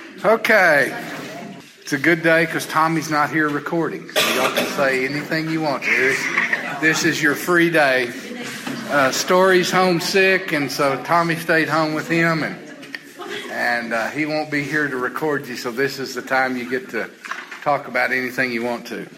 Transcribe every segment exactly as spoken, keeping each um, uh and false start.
Okay. It's a good day because Tommy's not here recording. So y'all can say anything you want to. This, this is your free day. Uh, Story's homesick, and so Tommy stayed home with him, and and uh, he won't be here to record you, so this is the time you get to talk about anything you want to.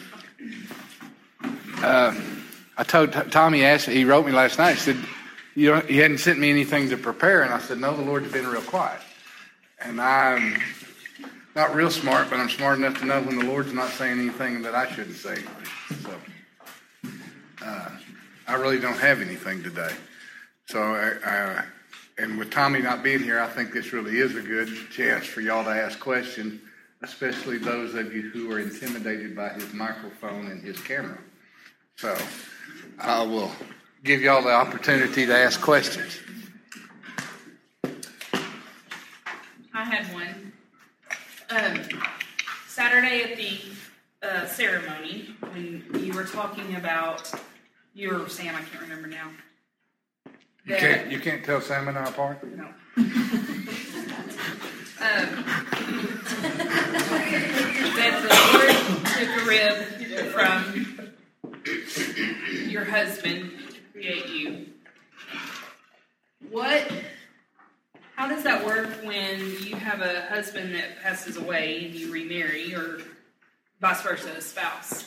Uh, I told T- Tommy, asked, he wrote me last night, he said, you know, he hadn't sent me anything to prepare, and I said, no, the Lord's been real quiet. And I'm not real smart, but I'm smart enough to know when the Lord's not saying anything that I shouldn't say. So uh, I really don't have anything today. So, uh, and with Tommy not being here, I think this really is a good chance for y'all to ask questions, especially those of you who are intimidated by his microphone and his camera. So I will give y'all the opportunity to ask questions. I had one. Um, Saturday at the uh, ceremony, when you were talking about, you were Sam, I can't remember now. You can't, you can't tell Sam and I apart? No. um, that the Lord took a rib from your husband to create you. What, how does that work when you have a husband that passes away and you remarry, or vice versa, a spouse?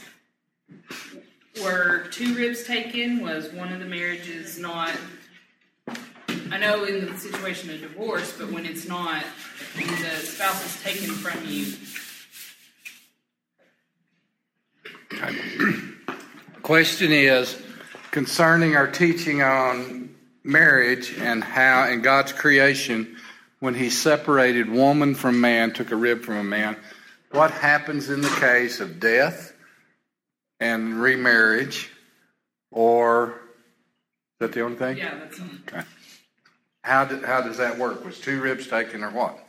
Were two ribs taken? Was one of the marriages not? I know in the situation of divorce, but when it's not, when the spouse is taken from you. The question is concerning our teaching on marriage and how in God's creation, when he separated woman from man, took a rib from a man, what happens in the case of death and remarriage, or is that the only thing? Yeah, that's it. Okay. How, do, how does that work? Was two ribs taken or what?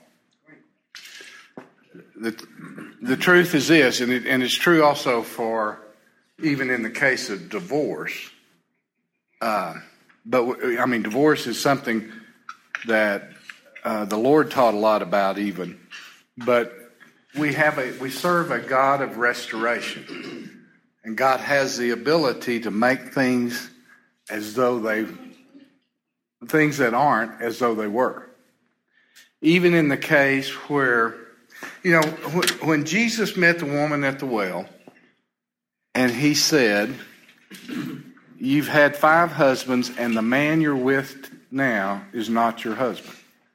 The, the truth is this, and, it, and it's true also for even in the case of divorce. Uh, but, I mean, divorce is something that uh, the Lord taught a lot about even. But we have a we serve a God of restoration. And God has the ability to make things as though they things that aren't as though they were. Even in the case where, you know, when Jesus met the woman at the well, and he said, you've had five husbands, and the man you're with now is not your husband.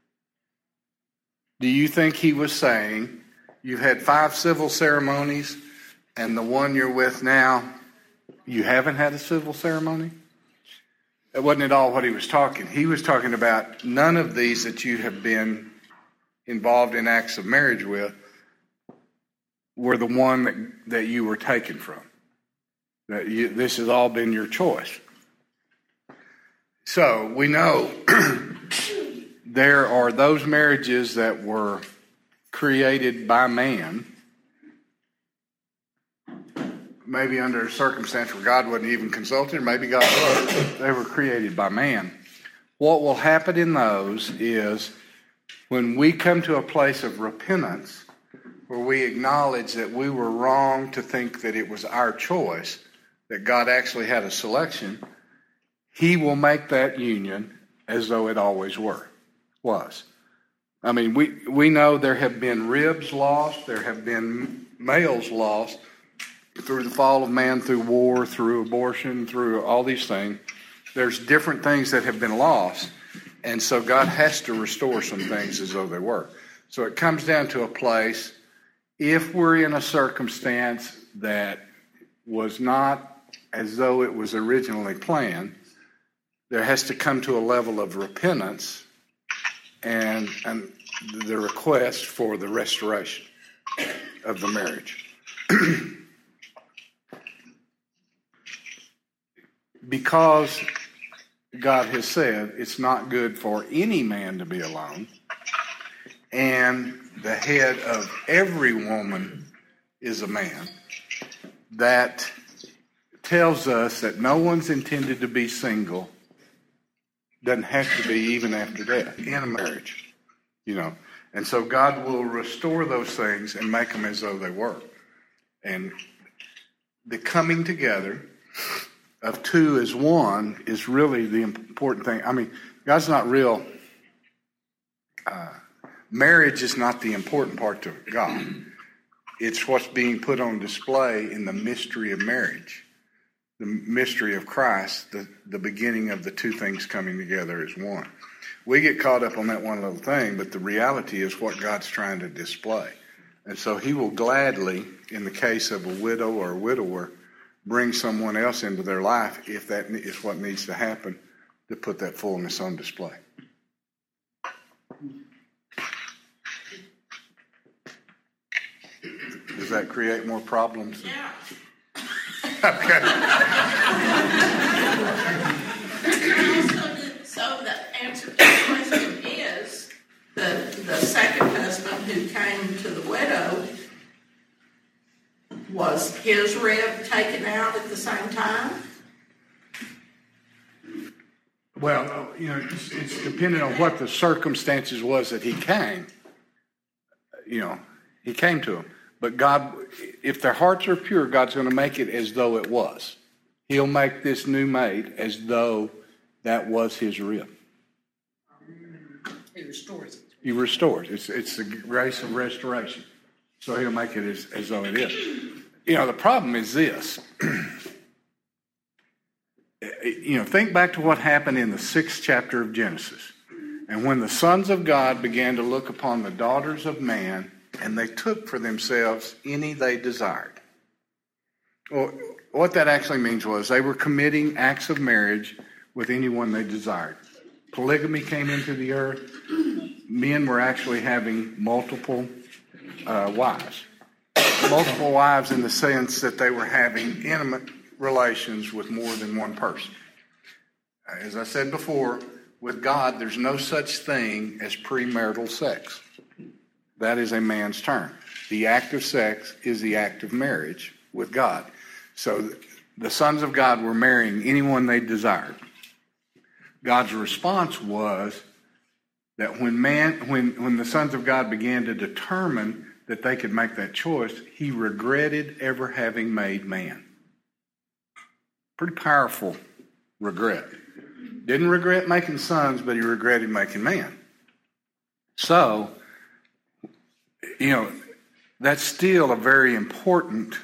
Do you think he was saying, you've had five civil ceremonies, and the one you're with now, you haven't had a civil ceremony? That wasn't at all what he was talking. He was talking about none of these that you have been involved in acts of marriage with were the one that, that you were taken from. That you, this has all been your choice. So we know there are those marriages that were created by man, maybe under a circumstance where God wasn't even consulted, or maybe God was. They were created by man. What will happen in those is when we come to a place of repentance, where we acknowledge that we were wrong to think that it was our choice, that God actually had a selection, he will make that union as though it always were, was. I mean, we, we know there have been ribs lost, there have been males lost, through the fall of man, through war, through abortion, through all these things. There's different things that have been lost. And so God has to restore some things as though they were. So it comes down to a place, if we're in a circumstance that was not as though it was originally planned, there has to come to a level of repentance and, and the request for the restoration of the marriage. Because God has said it's not good for any man to be alone, and the head of every woman is a man, that tells us that no one's intended to be single, doesn't have to be even after death, in a marriage, you know. And so God will restore those things and make them as though they were. And the coming together of two as one is really the important thing. I mean, God's not real. Uh, marriage is not the important part to God. It's what's being put on display in the mystery of marriage. The mystery of Christ, the, the beginning of the two things coming together as one. We get caught up on that one little thing, but the reality is what God's trying to display. And so he will gladly, in the case of a widow or a widower, bring someone else into their life if that is what needs to happen to put that fullness on display. Does that create more problems? Yeah. Okay. So the answer to the question is the the second husband who came to the widow, was his rib taken out at the same time? Well, you know, it's, it's dependent on what the circumstances was that he came. You know, he came to him. But God, if their hearts are pure, God's going to make it as though it was. He'll make this new mate as though that was his rib. He restores it. He restores. It's it's the grace of restoration. So he'll make it as, as though it is. You know, the problem is this. You know, think back to what happened in the sixth chapter of Genesis. And when the sons of God began to look upon the daughters of man, and they took for themselves any they desired. Well, what that actually means was they were committing acts of marriage with anyone they desired. Polygamy came into the earth. Men were actually having multiple uh, wives. Multiple wives in the sense that they were having intimate relations with more than one person. As I said before, with God, there's no such thing as premarital sex. That is a man's term. The act of sex is the act of marriage with God. So the sons of God were marrying anyone they desired. God's response was that when man, when, when the sons of God began to determine that they could make that choice, he regretted ever having made man. Pretty powerful regret. Didn't regret making sons, but he regretted making man. So, you know, that's still a very important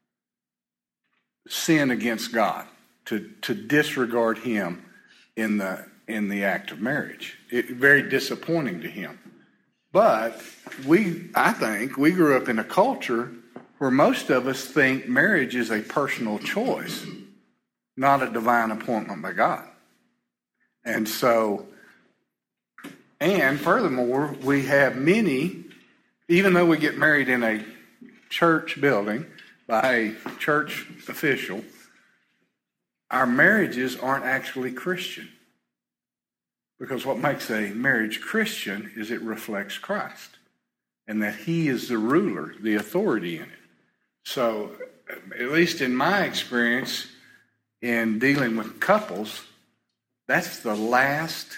sin against God, to, to disregard him in the in the act of marriage. It, very disappointing to him. But we, I think, we grew up in a culture where most of us think marriage is a personal choice, not a divine appointment by God. And so, and furthermore, we have many, even though we get married in a church building by a church official, our marriages aren't actually Christian. Because what makes a marriage Christian is it reflects Christ, and that he is the ruler, the authority in it. So, at least in my experience in dealing with couples, that's the last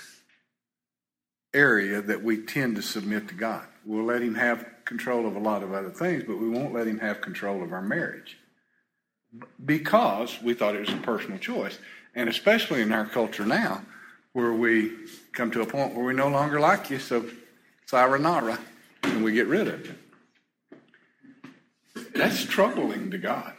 area that we tend to submit to God. We'll let him have control of a lot of other things, but we won't let him have control of our marriage. Because we thought it was a personal choice. And especially in our culture now, where we come to a point where we no longer like you, so sayonara, and we get rid of you. That's troubling to God.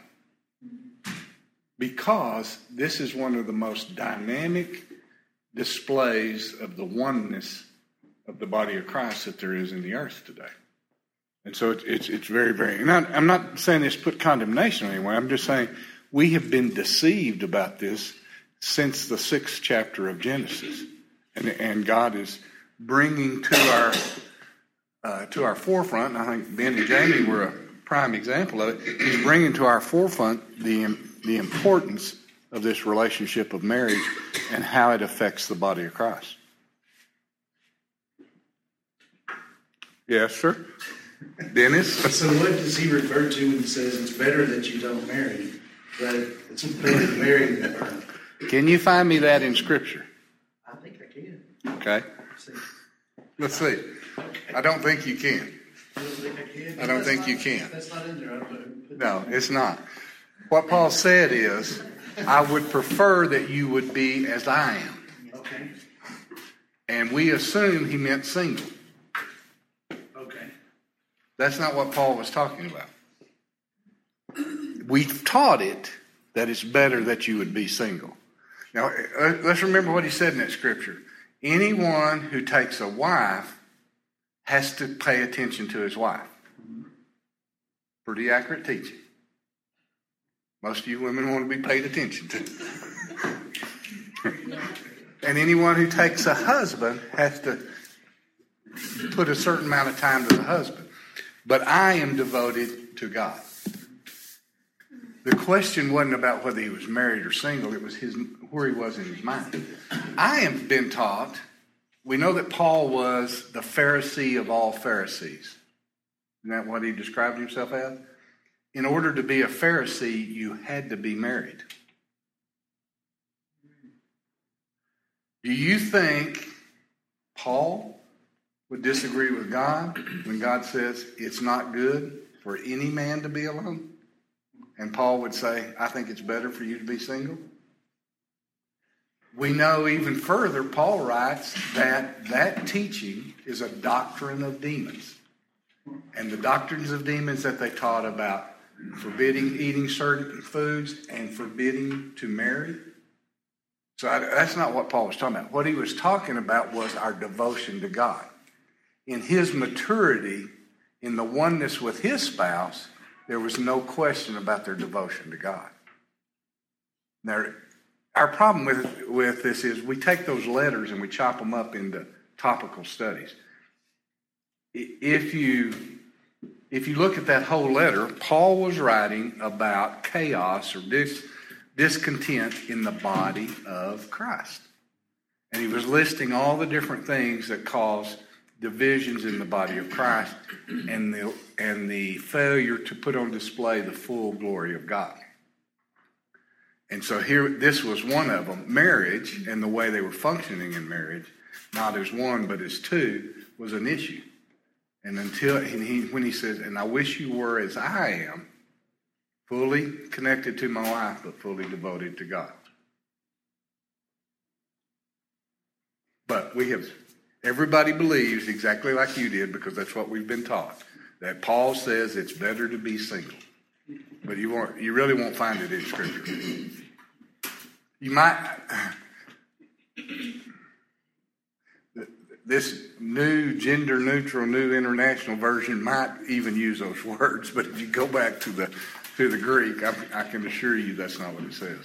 Because this is one of the most dynamic displays of the oneness of the body of Christ that there is in the earth today. And so it's it's, it's very, very... And I, I'm not saying this put condemnation on anyone. I'm just saying we have been deceived about this since the sixth chapter of Genesis. And, and God is bringing to our uh, to our forefront, and I think Ben and Jamie were a prime example of it, he's bringing to our forefront the, the importance of this relationship of marriage and how it affects the body of Christ. Yes, sir? Dennis? So what does he refer to when he says it's better that you don't marry? That it's better to marry than burn? Can you find me that in Scripture? I think I can. Okay. Let's see. I don't think you can. I don't think I can. I don't That's think not- you can. That's not in there. I don't know who put No, it's not. What Paul said is, I would prefer that you would be as I am. that. Okay, And we assume he meant single. okay. That's not what Paul was talking about. We've taught it that it's better that you would be single. Now, uh, let's remember what he said in that scripture. Anyone who takes a wife has to pay attention to his wife. Pretty accurate teaching. Most of you women want to be paid attention to. And anyone who takes a husband has to put a certain amount of time to the husband. But I am devoted to God. The question wasn't about whether he was married or single. It was his where he was in his mind. I have been taught, we know that Paul was the Pharisee of all Pharisees. Isn't that what he described himself as? In order to be a Pharisee, you had to be married. Do you think Paul would disagree with God when God says it's not good for any man to be alone? And Paul would say, I think it's better for you to be single. We know even further, Paul writes that that teaching is a doctrine of demons. And the doctrines of demons that they taught about forbidding eating certain foods and forbidding to marry. So I, that's not what Paul was talking about. What he was talking about was our devotion to God. In his maturity, in the oneness with his spouse, there was no question about their devotion to God. Now, our problem with, with this is we take those letters and we chop them up into topical studies. If you, if you look at that whole letter, Paul was writing about chaos or dis, discontent in the body of Christ. And he was listing all the different things that cause divisions in the body of Christ and the, and the failure to put on display the full glory of God. And so here, this was one of them. Marriage and the way they were functioning in marriage, not as one but as two, was an issue. And until and he, when he says, and I wish you were as I am, fully connected to my wife, but fully devoted to God. But we have, everybody believes exactly like you did, because that's what we've been taught, that Paul says it's better to be single. But you won't, you really won't find it in Scripture. You might, this new gender neutral, new international version might even use those words, but if you go back to the to the Greek, I, I can assure you that's not what it says.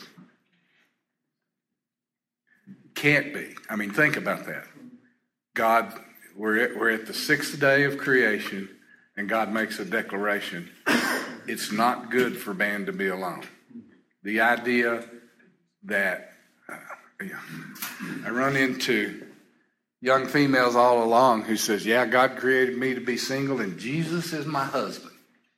Can't be. I mean, think about that. God, we're at, we're at the sixth day of creation, and God makes a declaration. It's not good for man to be alone. The idea that uh, yeah, I run into young females all along who says, yeah, God created me to be single and Jesus is my husband.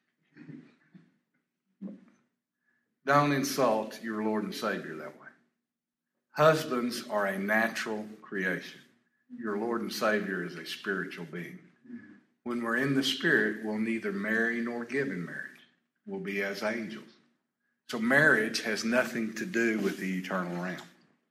Don't insult your Lord and Savior that way. Husbands are a natural creation. Your Lord and Savior is a spiritual being. When we're in the Spirit, we'll neither marry nor give in marriage. We'll be as angels. So marriage has nothing to do with the eternal realm.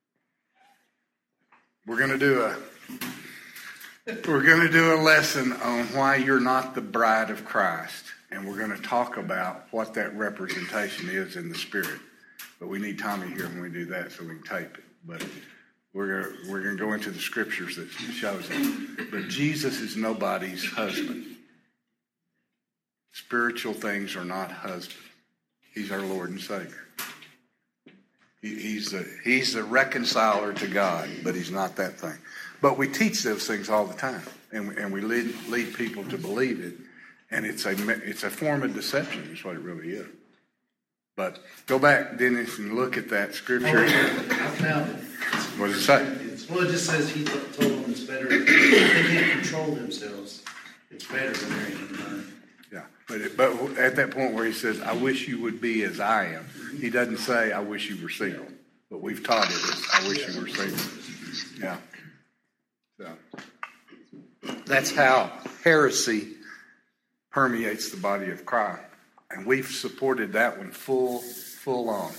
We're going to do a we're going to do a lesson on why you're not the bride of Christ, and we're going to talk about what that representation is in the Spirit. But we need Tommy here when we do that so we can tape it. But we're gonna, we're going to go into the scriptures that shows it. But Jesus is nobody's husband. Spiritual things are not husband. He's our Lord and Savior. He, he's the he's the reconciler to God, but he's not that thing. But we teach those things all the time, and we, and we lead lead people to believe it, and it's a it's a form of deception. Is what it really is. But go back, Dennis, and look at that scripture. I found it. What does it say? It's, well, it just says he told them it's better. They can't control themselves. It's better than marrying another. Yeah, but it, but at that point where he says, "I wish you would be as I am," he doesn't say, "I wish you were single." But we've taught it as, "I wish you were single." Yeah. So. That's how heresy permeates the body of Christ. And we've supported that one full, full on.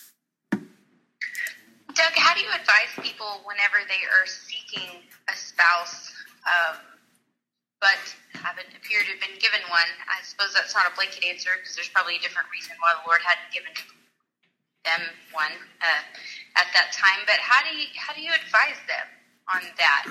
Doug, how do you advise people whenever they are seeking a spouse, um, but haven't appeared to have been given one? I suppose that's not a blanket answer because there's probably a different reason why the Lord hadn't given them one uh, at that time. But how do you how do you advise them on that?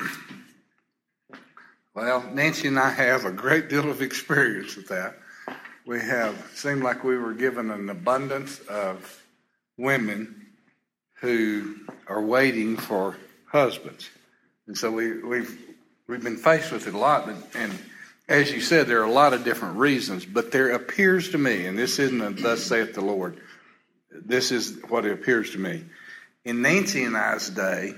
Well, Nancy and I have a great deal of experience with that. We have seemed like we were given an abundance of women who are waiting for husbands, and so we, we've we've been faced with it a lot. And, and as you said, there are a lot of different reasons, but there appears to me, and this isn't a "Thus saith the Lord." This is what it appears to me. In Nancy and I's day,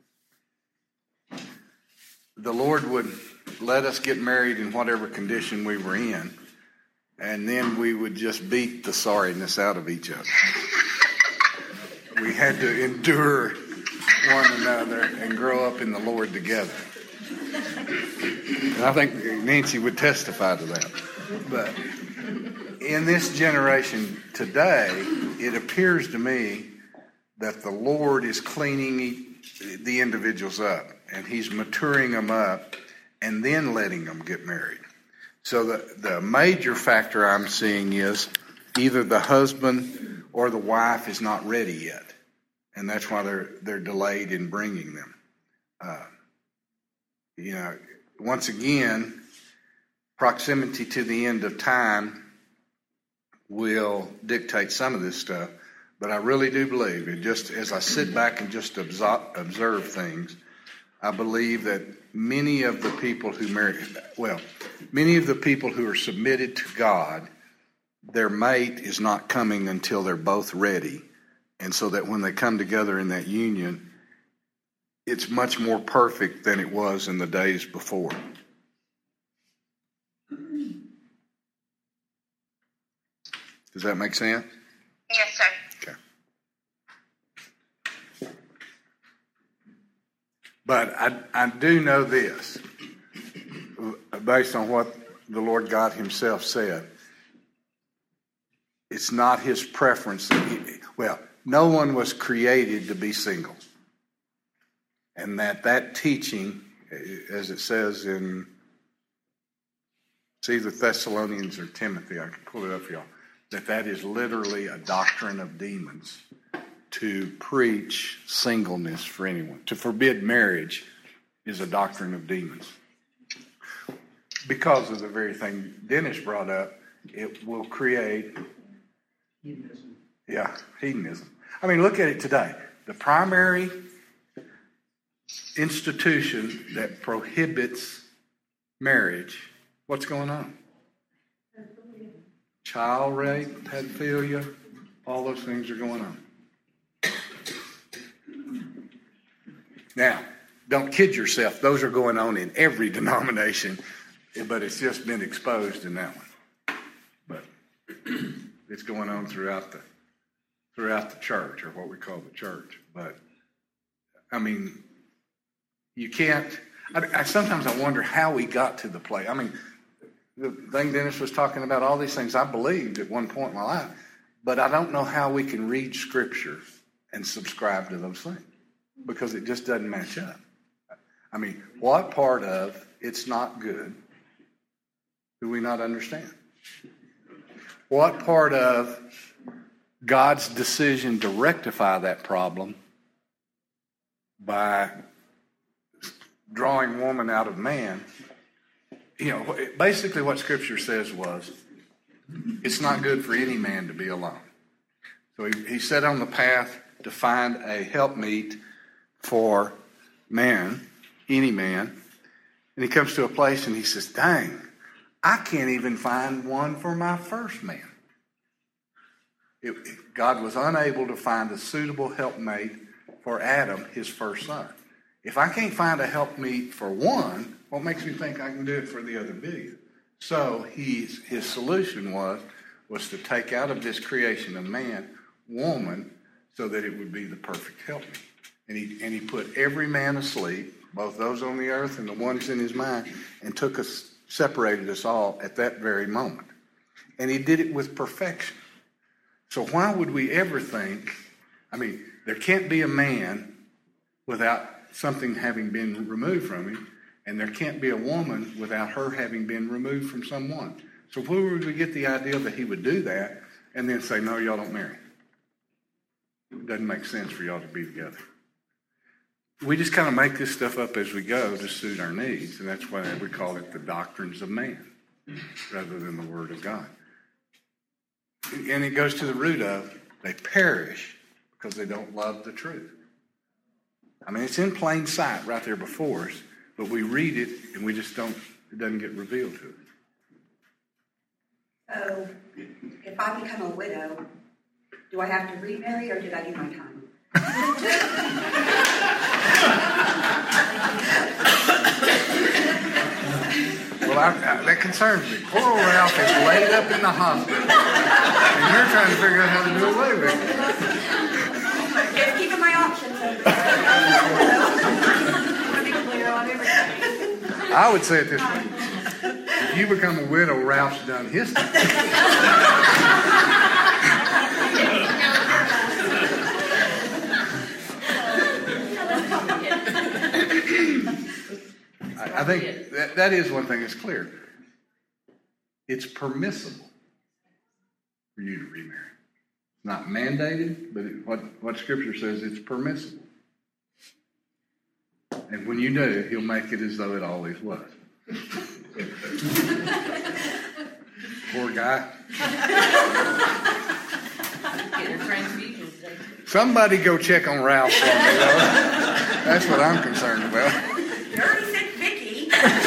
the Lord would let us get married in whatever condition we were in, and then we would just beat the sorriness out of each other. We had to endure one another and grow up in the Lord together. And I think Nancy would testify to that. But in this generation today, it appears to me that the Lord is cleaning the individuals up, and he's maturing them up and then letting them get married. So the, the major factor I'm seeing is either the husband or the wife is not ready yet, and that's why they're they're delayed in bringing them. Uh, you know, once again, proximity to the end of time will dictate some of this stuff, but I really do believe it. Just as I sit back and just observe, observe things, I believe that many of the people who marry, well, many of the people who are submitted to God, their mate is not coming until they're both ready. And so that when they come together in that union, it's much more perfect than it was in the days before. Does that make sense? Yes, sir. Okay. But I, I do know this, based on what the Lord God himself said. It's not his preference that he, well, no one was created to be single. And that that teaching, as it says in, it's either Thessalonians or Timothy, I can pull it up for y'all, that that is literally a doctrine of demons to preach singleness for anyone. To forbid marriage is a doctrine of demons. Because of the very thing Dennis brought up, it will create Hedonism. Yeah, hedonism. I mean, look at it today. The primary institution that prohibits marriage, what's going on? Child rape, pedophilia, all those things are going on. Now, don't kid yourself. Those are going on in every denomination, but it's just been exposed in that one. But it's going on throughout the throughout the church, or what we call the church. But I mean, you can't. I, I sometimes I wonder how we got to the place. I mean, the thing Dennis was talking about, all these things I believed at one point in my life, but I don't know how we can read Scripture and subscribe to those things because it just doesn't match up. I mean, what part of it's not good do we not understand? What part of God's decision to rectify that problem by drawing woman out of man, you know, basically what Scripture says was, it's not good for any man to be alone. So he, he set on the path to find a helpmeet for man, any man, and he comes to a place and he says, dang, I can't even find one for my first man. It, it, God was unable to find a suitable helpmate for Adam, his first son. If I can't find a helpmeet for one, what makes me think I can do it for the other billion? So he's, his solution was, was to take out of this creation of man, woman, so that it would be the perfect helpmeet. And he, and he put every man asleep, both those on the earth and the ones in his mind, and took us, separated us all at that very moment. And he did it with perfection. So why would we ever think, I mean, there can't be a man without something having been removed from him, and there can't be a woman without her having been removed from someone. So where would we get the idea that he would do that and then say, no, y'all don't marry? It doesn't make sense for y'all to be together. We just kind of make this stuff up as we go to suit our needs, and that's why we call it the doctrines of man rather than the Word of God. And it goes to the root of they perish because they don't love the truth. I mean, it's in plain sight right there before us, but we read it and we just don't, it doesn't get revealed to us. So, if I become a widow, do I have to remarry or did I do my time? Well, I, I, that concerns me. Poor old Ralph is laid up in the hospital, and you're trying to figure out how to do away with it. Just keeping my options open. I want to be clear on everything. I would say it this way. If you become a widow, Ralph's done his time. I think that, that is one thing that's clear. It's permissible for you to remarry. Not mandated, but it, what, what Scripture says, it's permissible. And when you do, he'll make it as though it always was. Poor guy. Somebody go check on Ralph for me, though. That's what I'm concerned about. You already said Vicky.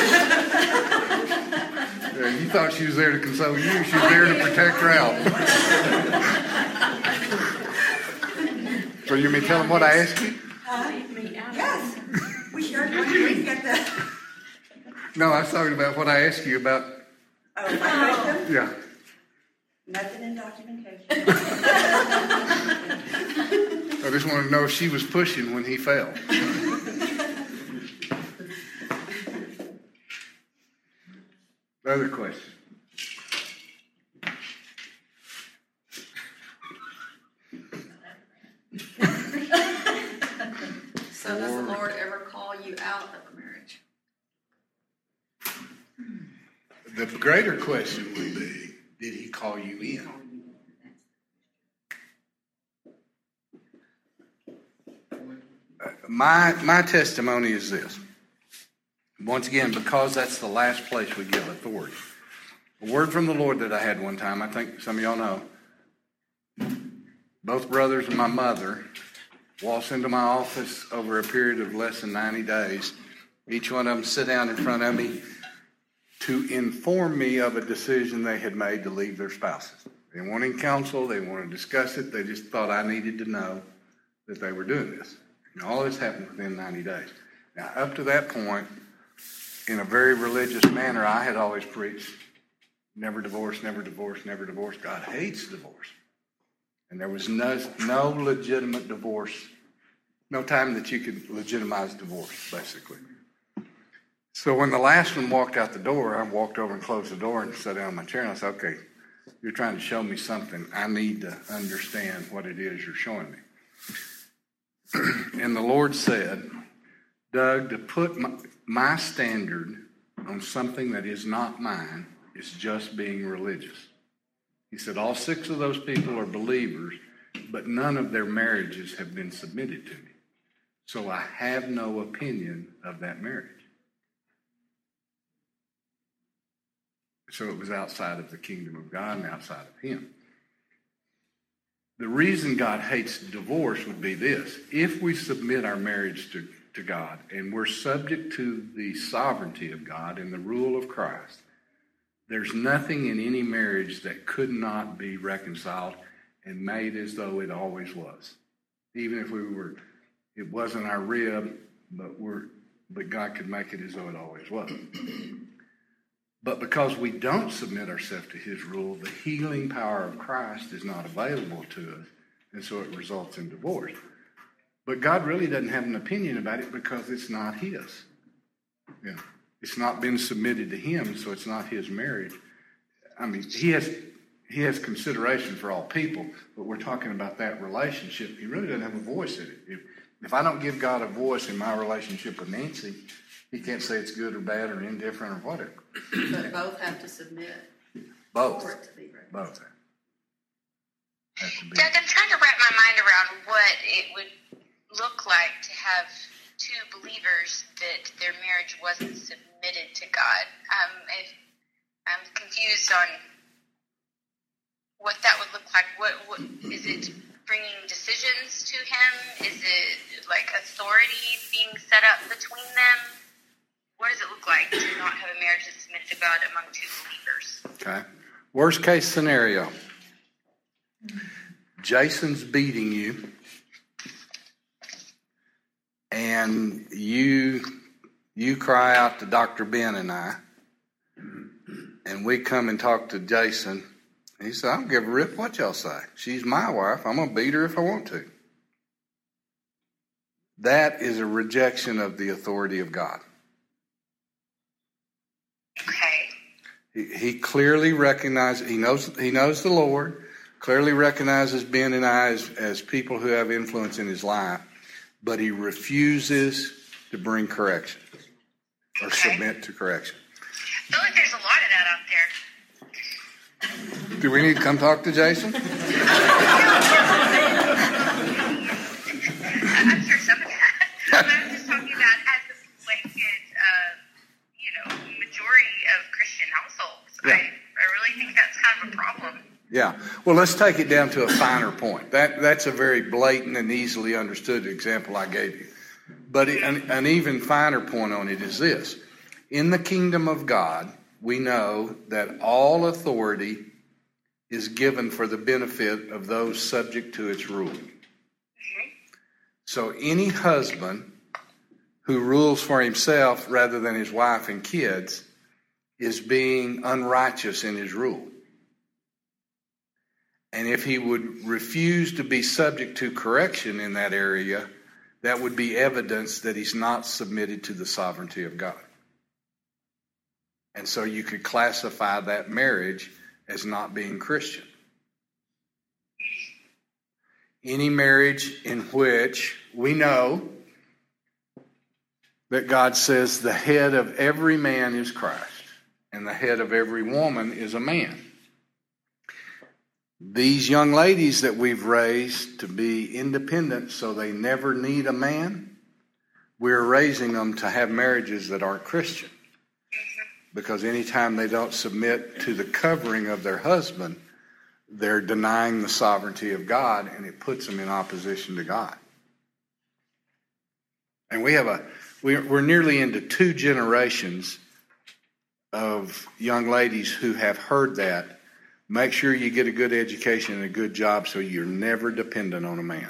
Yeah, you thought she was there to console you. She was there to protect Ralph. So you mean tell him what I asked you? Uh, yes. We shared one week at the... No, I was talking about what I asked you about. Oh, my question? Yeah. Nothing in documentation. I just wanted to know if she was pushing when he fell. Other question? So does the Lord ever call you out of a marriage? The greater question would be, did he call you in? My, my testimony is this. Once again, because that's the last place we give authority. A word from the Lord that I had one time, I think some of y'all know. Both brothers and my mother walks into my office over a period of less than ninety days. Each one of them sit down in front of me to inform me of a decision they had made to leave their spouses. They didn't want any counsel. They didn't want to discuss it. They just thought I needed to know that they were doing this. And all this happened within ninety days. Now, up to that point, in a very religious manner, I had always preached, never divorce, never divorce, never divorce. God hates divorce. And there was no, no legitimate divorce, no time that you could legitimize divorce, basically. So when the last one walked out the door, I walked over and closed the door and sat down in my chair, and I said, okay, you're trying to show me something. I need to understand what it is you're showing me. And the Lord said, Doug, to put my, my standard on something that is not mine is just being religious. He said, all six of those people are believers, but none of their marriages have been submitted to me. So I have no opinion of that marriage. So it was outside of the kingdom of God and outside of him. The reason God hates divorce would be this. If we submit our marriage to, to God and we're subject to the sovereignty of God and the rule of Christ, there's nothing in any marriage that could not be reconciled and made as though it always was. Even if we were, it wasn't our rib, but we're, but God could make it as though it always was. But because we don't submit ourselves to his rule, the healing power of Christ is not available to us, and so it results in divorce. But God really doesn't have an opinion about it because it's not his. Yeah. It's not been submitted to him, so it's not his marriage. I mean, he has he has consideration for all people, but we're talking about that relationship. He really doesn't have a voice in it. If, if I don't give God a voice in my relationship with Nancy, he can't say it's good or bad or indifferent or whatever. But both have to submit. Both. For it to be reconciled. Both have to be. Doug, I'm trying to wrap my mind around what it would look like to have two believers that their marriage wasn't submitted to God. Um, if, I'm confused on what that would look like. What, what is it? Bringing decisions to him? Is it like authority being set up between them? What does it look like to not have a marriage that's submitted to God among two believers? Okay. Worst case scenario. Jason's beating you, and you you cry out to Doctor Ben and I, and we come and talk to Jason. He said, I don't give a rip what y'all say. She's my wife. I'm going to beat her if I want to. That is a rejection of the authority of God. Okay. He, he clearly recognizes, he knows, he knows the Lord, clearly recognizes Ben and I as, as people who have influence in his life, but he refuses to bring correction or Okay. submit to correction. I feel like there's a lot of that out there. Do we need to come talk to Jason? I'm sure some of that. But I'm just talking about as a blanket, uh, you know, majority of Christian households. Yeah. I, I really think that's kind of a problem. Yeah. Well, let's take it down to a finer point. That That's a very blatant and easily understood example I gave you. But an, an even finer point on it is this. In the kingdom of God, we know that all authority is given for the benefit of those subject to its rule. Mm-hmm. So any husband who rules for himself rather than his wife and kids is being unrighteous in his rule. And if he would refuse to be subject to correction in that area, that would be evidence that he's not submitted to the sovereignty of God. And so you could classify that marriage as not being Christian. Any marriage in which we know that God says the head of every man is Christ and the head of every woman is a man. These young ladies that we've raised to be independent so they never need a man, we're raising them to have marriages that aren't Christian. Because anytime they don't submit to the covering of their husband, they're denying the sovereignty of God, and it puts them in opposition to God. And we have a, we're nearly into two generations of young ladies who have heard that. Make sure you get a good education and a good job so you're never dependent on a man.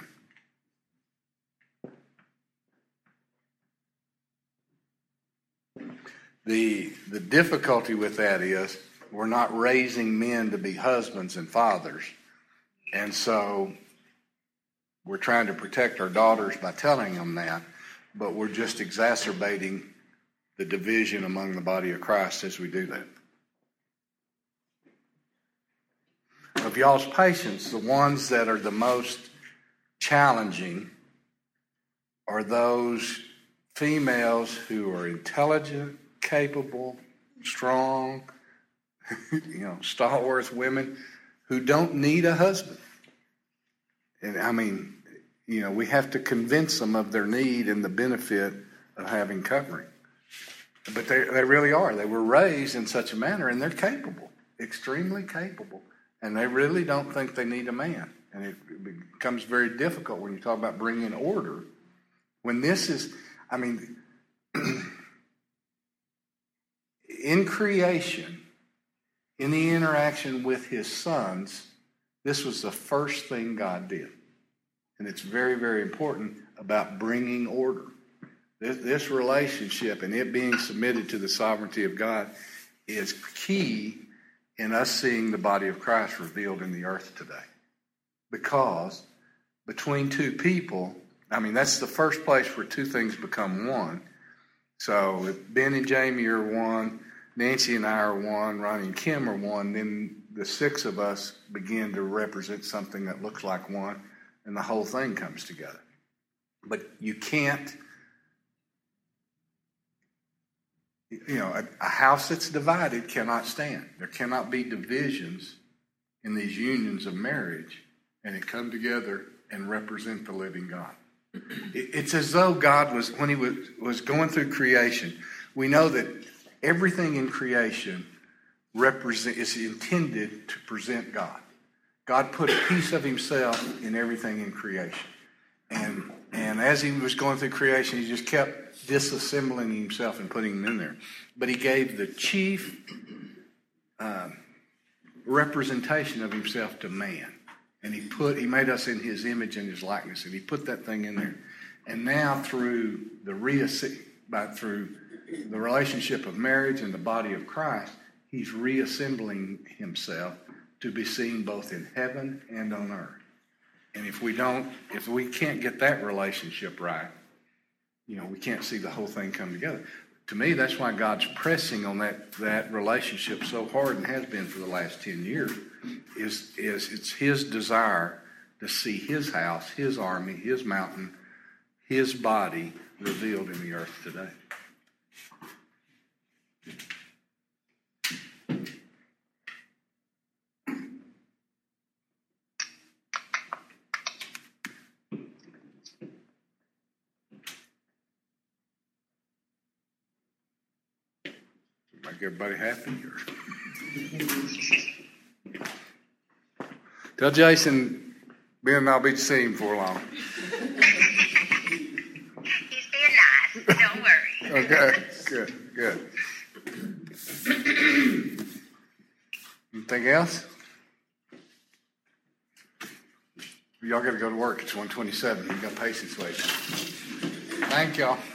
The, the difficulty with that is we're not raising men to be husbands and fathers. And so we're trying to protect our daughters by telling them that, but we're just exacerbating the division among the body of Christ as we do that. Of y'all's patients, the ones that are the most challenging are those females who are intelligent, capable, strong, you know, stalwart women who don't need a husband. And I mean, you know, we have to convince them of their need and the benefit of having covering. But they, they really are. They were raised in such a manner, and they're capable, extremely capable. And they really don't think they need a man. And it, it becomes very difficult when you talk about bringing order. When this is, I mean, in creation, in the interaction with his sons, this was the first thing God did. And it's very, very important about bringing order. This, this relationship and it being submitted to the sovereignty of God is key in us seeing the body of Christ revealed in the earth today. Because between two people, I mean, that's the first place where two things become one. So if Ben and Jamie are one, Nancy and I are one, Ronnie and Kim are one, then the six of us begin to represent something that looks like one, and the whole thing comes together. But you can't, you know, a, a house that's divided cannot stand. There cannot be divisions in these unions of marriage, and it come together and represent the living God. It's as though God was, when he was, was going through creation, we know that everything in creation represent, is intended to present God. God put a piece of himself in everything in creation. And, and as he was going through creation, he just kept disassembling himself and putting him in there. But he gave the chief um, representation of himself to man. And he put, he made us in his image and his likeness, and he put that thing in there. And now through the reassi- by through the relationship of marriage and the body of Christ, he's reassembling himself to be seen both in heaven and on earth. And if we don't, if we can't get that relationship right, you know, we can't see the whole thing come together. To me, that's why God's pressing on that, that relationship so hard, and has been for the last ten years. Is, is it's his desire to see his house, his army, his mountain, his body revealed in the earth today. Make everybody happy? Or? Tell Jason, Ben and I'll be seeing him before long. He's being nice. Don't worry. Okay, good, good. Anything else? Y'all got to go to work. It's one twenty-seven. You got patience waiting. Thank y'all.